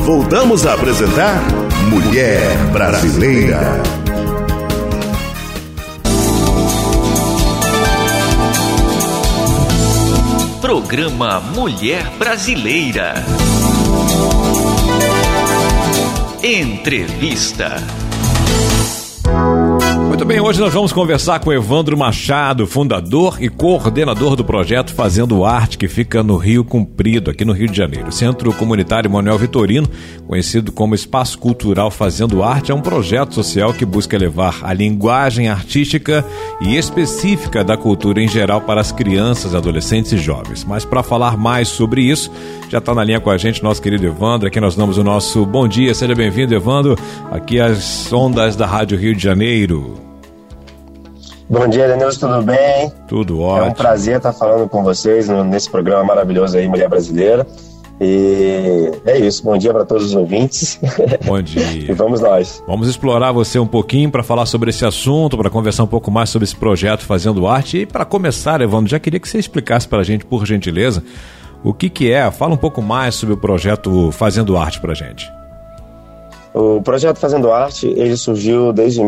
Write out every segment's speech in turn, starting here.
Voltamos a apresentar Mulher Brasileira. Programa Mulher Brasileira. Entrevista. Muito bem, hoje nós vamos conversar com Evandro Machado, fundador e coordenador do projeto Fazendo Arte, que fica no Rio Comprido, aqui no Rio de Janeiro. O Centro Comunitário Manuel Vitorino, conhecido como Espaço Cultural Fazendo Arte, é um projeto social que busca levar a linguagem artística e específica da cultura em geral para as crianças, adolescentes e jovens. Mas para falar mais sobre isso, já está na linha com a gente nosso querido Evandro. Aqui nós damos o nosso bom dia, seja bem-vindo, Evandro, aqui às ondas da Rádio Rio de Janeiro. Bom dia, Denilson, tudo bem? Tudo ótimo. É um prazer estar falando com vocês nesse programa maravilhoso aí, Mulher Brasileira. E é isso, bom dia para todos os ouvintes. Bom dia. E vamos nós. Vamos explorar você um pouquinho para falar sobre esse assunto, para conversar um pouco mais sobre esse projeto Fazendo Arte. E para começar, Evandro, já queria que você explicasse para a gente, por gentileza, o que é. Fala um pouco mais sobre o projeto Fazendo Arte para a gente. O projeto Fazendo Arte, ele surgiu desde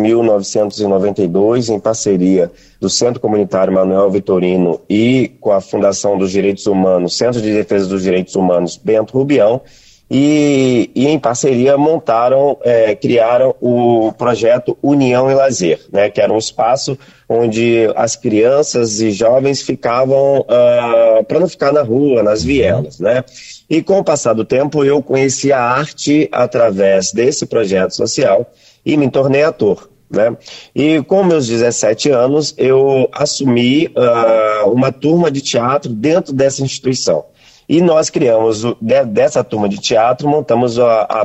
1992 em parceria do Centro Comunitário Manuel Vitorino e com a Fundação dos Direitos Humanos, Centro de Defesa dos Direitos Humanos Bento Rubião, e em parceria criaram o projeto União e Lazer, né, que era um espaço onde as crianças e jovens ficavam para não ficar na rua, nas vielas, né? E com o passar do tempo eu conheci a arte através desse projeto social e me tornei ator, né? E com meus 17 anos eu assumi uma turma de teatro dentro dessa instituição. E nós criamos, dessa turma de teatro, montamos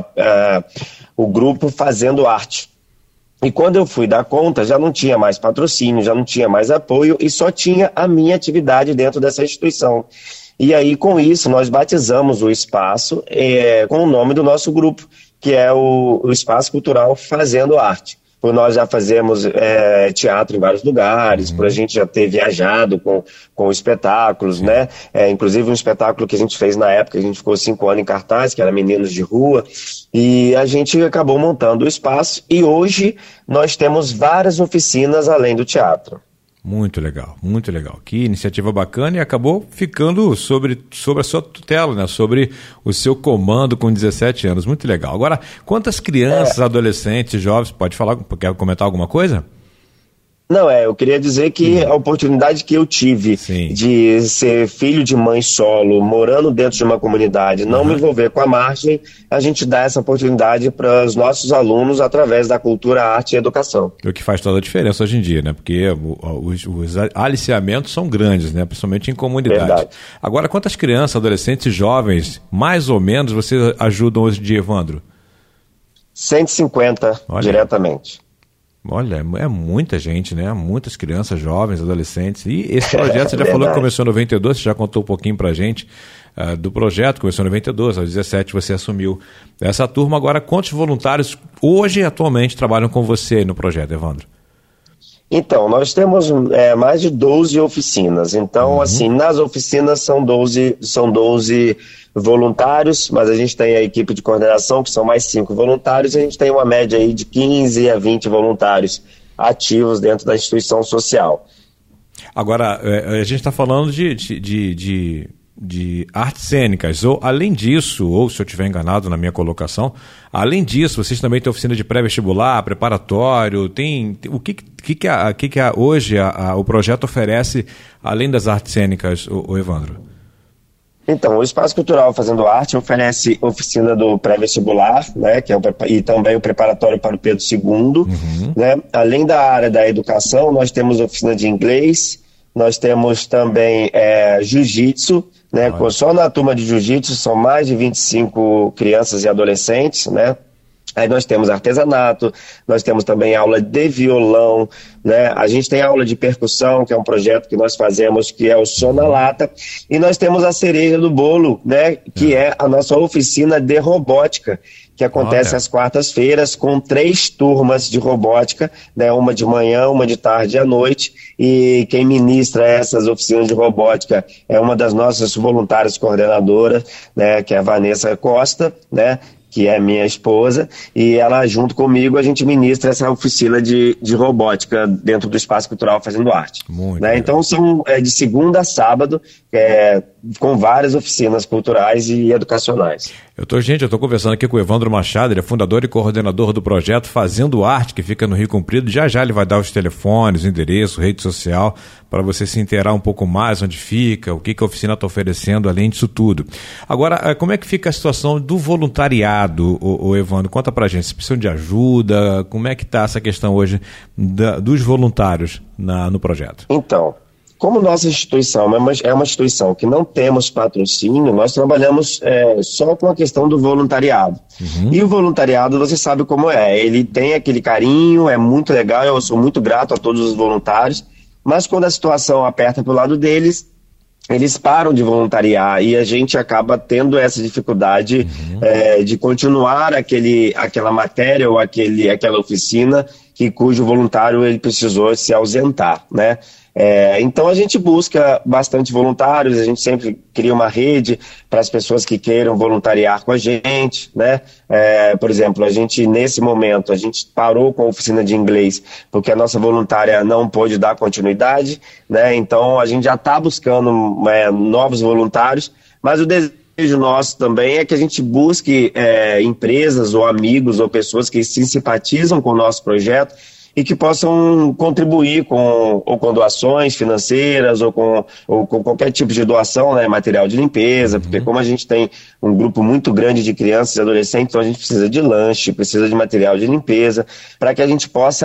o grupo Fazendo Arte. E quando eu fui dar conta, já não tinha mais patrocínio, já não tinha mais apoio e só tinha a minha atividade dentro dessa instituição. E aí, com isso, nós batizamos o espaço com o nome do nosso grupo, que é o Espaço Cultural Fazendo Arte. Por nós já fazemos teatro em vários lugares, por a gente já ter viajado com espetáculos, né? Inclusive um espetáculo que a gente fez na época, a gente ficou 5 anos em cartaz, que era Meninos de Rua, e a gente acabou montando o espaço, e hoje nós temos várias oficinas além do teatro. Muito legal, muito legal. Que iniciativa bacana, e acabou ficando sobre a sua tutela, né? Sobre o seu comando com 17 anos. Muito legal. Agora, quantas crianças, adolescentes, jovens, pode falar, quer comentar alguma coisa? Não, eu queria dizer que a oportunidade que eu tive de ser filho de mãe solo, morando dentro de uma comunidade, não me envolver com a margem, a gente dá essa oportunidade para os nossos alunos através da cultura, arte e educação. O que faz toda a diferença hoje em dia, né? Porque os aliciamentos são grandes, né? Principalmente em comunidade. Verdade. Agora, quantas crianças, adolescentes e jovens, mais ou menos, vocês ajudam hoje em dia, Evandro? 150 diretamente. Olha, é muita gente, né? Muitas crianças, jovens, adolescentes. E esse projeto, você já falou que começou em 92, você já contou um pouquinho pra gente do projeto, começou em 92, aos 17 você assumiu essa turma. Agora, quantos voluntários hoje, atualmente, trabalham com você no projeto, Evandro? Então, nós temos mais de 12 oficinas. Então, assim, nas oficinas são 12 voluntários, mas a gente tem a equipe de coordenação, que são mais 5 voluntários, e a gente tem uma média aí de 15 a 20 voluntários ativos dentro da instituição social. Agora, a gente está falando de artes cênicas, ou além disso, ou se eu estiver enganado na minha colocação, além disso, vocês também têm oficina de pré-vestibular, preparatório, o que hoje o projeto oferece, além das artes cênicas, o Evandro? Então, o Espaço Cultural Fazendo Arte oferece oficina do pré-vestibular, né, e também o preparatório para o Pedro II. Né? Além da área da educação, nós temos oficina de inglês, nós temos também jiu-jitsu, né? Só na turma de jiu-jitsu são mais de 25 crianças e adolescentes, né? Aí nós temos artesanato, nós temos também aula de violão, né? A gente tem aula de percussão, que é um projeto que nós fazemos, que é o Som na Lata, e nós temos a cereja do bolo, né? Que é a nossa oficina de robótica, que acontece às quartas-feiras com 3 turmas de robótica, né? Uma de manhã, uma de tarde e à noite, e quem ministra essas oficinas de robótica é uma das nossas voluntárias coordenadoras, né? Que é a Vanessa Costa, né? que é minha esposa, e ela, junto comigo, a gente ministra essa oficina de robótica dentro do Espaço Cultural Fazendo Arte. Né? Então, são de segunda a sábado, com várias oficinas culturais e educacionais. Eu estou conversando aqui com o Evandro Machado, ele é fundador e coordenador do projeto Fazendo Arte, que fica no Rio Comprido. Já ele vai dar os telefones, o endereço, rede social, para você se inteirar um pouco mais, onde fica, o que a oficina está oferecendo, além disso tudo. Agora, como é que fica a situação do voluntariado, o Evandro? Conta pra gente, se precisam de ajuda, como é que está essa questão hoje dos voluntários no projeto? Então, como nossa instituição é uma instituição que não temos patrocínio, nós trabalhamos só com a questão do voluntariado. E o voluntariado, você sabe como é, ele tem aquele carinho, é muito legal, eu sou muito grato a todos os voluntários, mas quando a situação aperta pro lado deles, eles param de voluntariar e a gente acaba tendo essa dificuldade de continuar aquela matéria ou aquela oficina cujo voluntário ele precisou se ausentar, né? Então a gente busca bastante voluntários, a gente sempre cria uma rede para as pessoas que queiram voluntariar com a gente, né? Por exemplo, nesse momento, a gente parou com a oficina de inglês porque a nossa voluntária não pôde dar continuidade, né? Então a gente já está buscando novos voluntários, mas o desejo nosso também é que a gente busque empresas ou amigos ou pessoas que se simpatizam com o nosso projeto e que possam contribuir com doações financeiras ou com qualquer tipo de doação, né, material de limpeza, porque como a gente tem um grupo muito grande de crianças e adolescentes, então a gente precisa de lanche, precisa de material de limpeza, para que a gente possa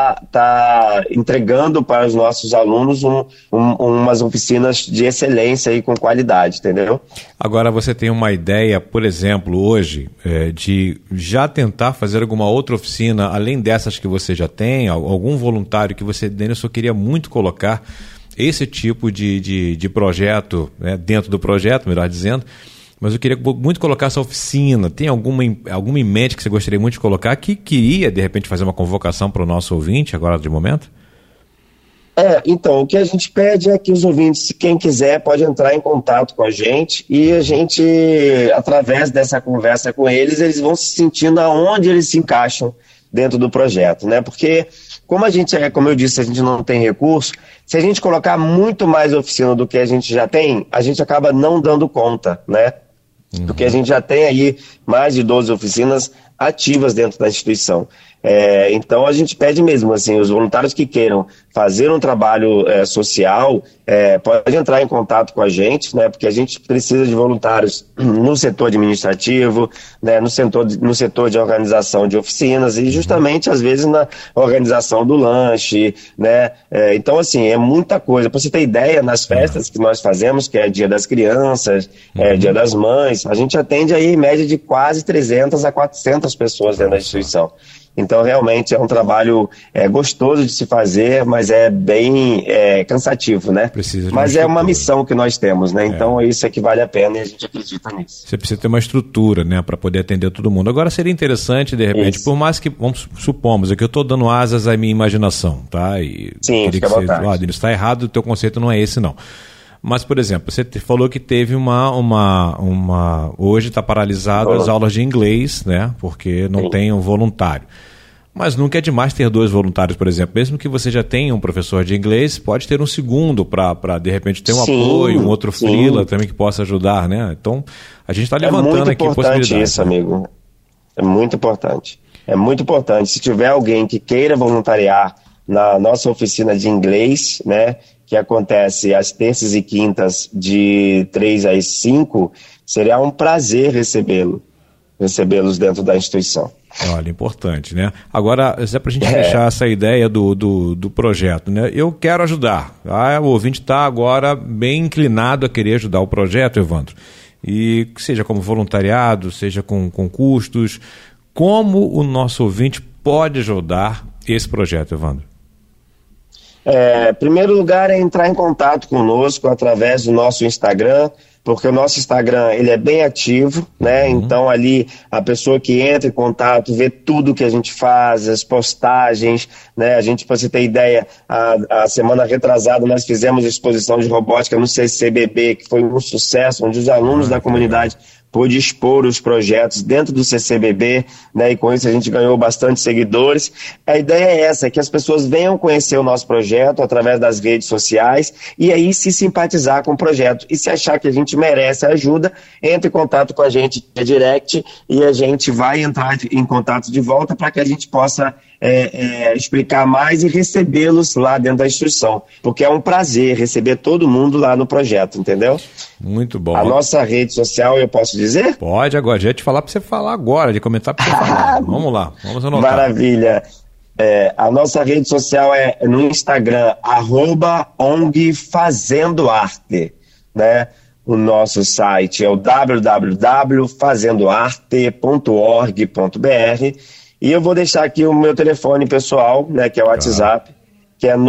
tá entregando para os nossos alunos umas oficinas de excelência e com qualidade, entendeu? Agora você tem uma ideia, por exemplo, hoje, de já tentar fazer alguma outra oficina, além dessas que você já tem, algum voluntário que você, Denilson, queria muito colocar esse tipo de projeto, né, dentro do projeto, melhor dizendo, mas eu queria muito colocar essa oficina. Tem alguma em mente que você gostaria muito de colocar, que queria, de repente, fazer uma convocação para o nosso ouvinte, agora de momento? Então, o que a gente pede é que os ouvintes, quem quiser, pode entrar em contato com a gente e a gente, através dessa conversa com eles vão se sentindo aonde eles se encaixam dentro do projeto, né? Porque, como eu disse, a gente não tem recurso, se a gente colocar muito mais oficina do que a gente já tem, a gente acaba não dando conta, né? Porque a gente já tem aí mais de 12 oficinas ativas dentro da instituição. Então a gente pede mesmo, assim, os voluntários que queiram fazer um trabalho social, pode entrar em contato com a gente, né, porque a gente precisa de voluntários no setor administrativo, né, no setor de organização de oficinas e justamente às vezes na organização do lanche, né, então assim, é muita coisa. Para você ter ideia, nas festas que nós fazemos, que é Dia das Crianças, Dia das Mães, a gente atende aí em média de quase 300 a 400 pessoas dentro da instituição. Então, realmente, é um trabalho gostoso de se fazer, mas é bem cansativo, né? Mas é uma missão que nós temos, né? Então, isso é que vale a pena e a gente acredita nisso. Você precisa ter uma estrutura, né, para poder atender todo mundo. Agora, seria interessante, de repente, por mais que, supomos, que eu estou dando asas à minha imaginação, tá? Sim, fica à vontade. Denilson, está errado, o teu conceito não é esse, não. Mas, por exemplo, você falou que teve hoje está paralisado as aulas de inglês, né? Porque não tem um voluntário. Mas nunca é demais ter 2 voluntários, por exemplo. Mesmo que você já tenha um professor de inglês, pode ter um segundo para de repente, ter um apoio, um outro freela também que possa ajudar, né? Então, a gente está levantando aqui possibilidades. É muito importante isso, amigo. É muito importante. É muito importante. Se tiver alguém que queira voluntariar na nossa oficina de inglês, né, que acontece às terças e quintas de 3 às 5, seria um prazer recebê-los dentro da instituição. Olha, importante, né? Agora, é para a gente fechar essa ideia do projeto, né? Eu quero ajudar. O ouvinte está agora bem inclinado a querer ajudar o projeto, Evandro. E seja como voluntariado, seja com custos. Como o nosso ouvinte pode ajudar esse projeto, Evandro? Em primeiro lugar, é entrar em contato conosco através do nosso Instagram, porque o nosso Instagram ele é bem ativo, né? Então ali a pessoa que entra em contato vê tudo que a gente faz, as postagens, né? A gente, para você ter ideia, a semana retrasada nós fizemos exposição de robótica no CCBB, que foi um sucesso, onde os alunos da comunidade pôde expor os projetos dentro do CCBB, né, e com isso a gente ganhou bastante seguidores. A ideia é essa, que as pessoas venham conhecer o nosso projeto através das redes sociais e aí se simpatizar com o projeto. E se achar que a gente merece ajuda, entre em contato com a gente via direct e a gente vai entrar em contato de volta para que a gente possa explicar mais e recebê-los lá dentro da instituição, porque é um prazer receber todo mundo lá no projeto, entendeu? Muito bom. A nossa rede social, eu posso dizer? Pode agora, já ia te falar para você falar agora, de comentar para você falar. Vamos lá, vamos anotar. Maravilha. A nossa rede social é no Instagram, @ONGFazendoArte, né? O nosso site é o www.fazendoarte.org.br e eu vou deixar aqui o meu telefone pessoal, né, que é o WhatsApp, que é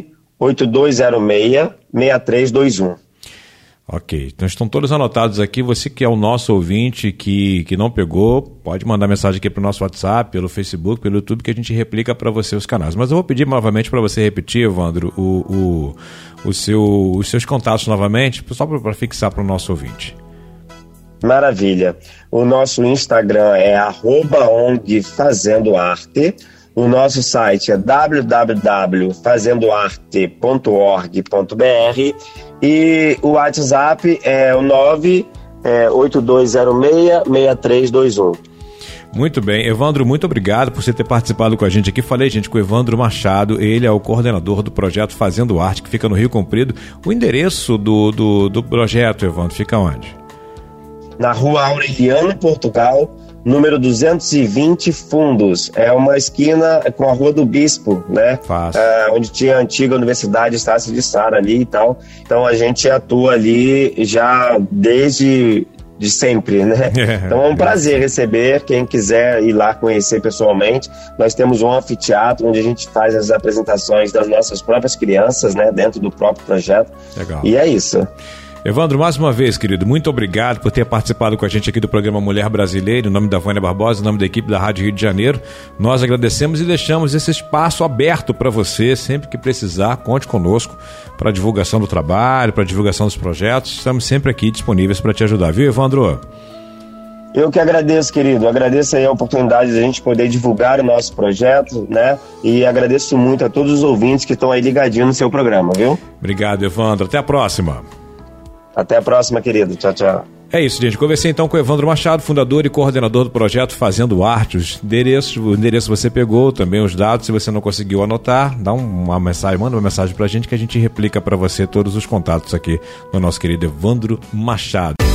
98206-6321. Ok, então estão todos anotados aqui. Você que é o nosso ouvinte que não pegou, pode mandar mensagem aqui para o nosso WhatsApp, pelo Facebook, pelo YouTube, que a gente replica para você os canais. Mas eu vou pedir novamente para você repetir, Evandro, os seus contatos novamente, só para fixar para o nosso ouvinte. Maravilha. O nosso Instagram é @ONGFazendoArte. O nosso site é www.fazendoarte.org.br e o WhatsApp é o 98206-6321. Muito bem, Evandro, muito obrigado por você ter participado com a gente aqui. Falei, gente, com o Evandro Machado, ele é o coordenador do projeto Fazendo Arte, que fica no Rio Comprido. O endereço do projeto, Evandro, fica onde? Na Rua Aureliano, Portugal, número 220, Fundos. É uma esquina com a Rua do Bispo, né? Onde tinha a antiga Universidade Estácio de Sá ali e tal. Então a gente atua ali já desde sempre, né? Então é um prazer receber quem quiser ir lá conhecer pessoalmente. Nós temos um anfiteatro onde a gente faz as apresentações das nossas próprias crianças, né? Dentro do próprio projeto. Legal. E é isso. Evandro, mais uma vez, querido, muito obrigado por ter participado com a gente aqui do programa Mulher Brasileira, em nome da Vânia Barbosa, em nome da equipe da Rádio Rio de Janeiro. Nós agradecemos e deixamos esse espaço aberto para você, sempre que precisar, conte conosco para a divulgação do trabalho, para a divulgação dos projetos. Estamos sempre aqui disponíveis para te ajudar, viu, Evandro? Eu que agradeço, querido. Agradeço aí a oportunidade de a gente poder divulgar o nosso projeto, né? E agradeço muito a todos os ouvintes que estão aí ligadinhos no seu programa, viu? Obrigado, Evandro. Até a próxima. Até a próxima, querido. Tchau, tchau. É isso, gente. Conversei então com o Evandro Machado, fundador e coordenador do projeto Fazendo Arte. O endereço você pegou, também os dados. Se você não conseguiu anotar, dá uma mensagem, manda uma mensagem pra gente que a gente replica pra você todos os contatos aqui do nosso querido Evandro Machado.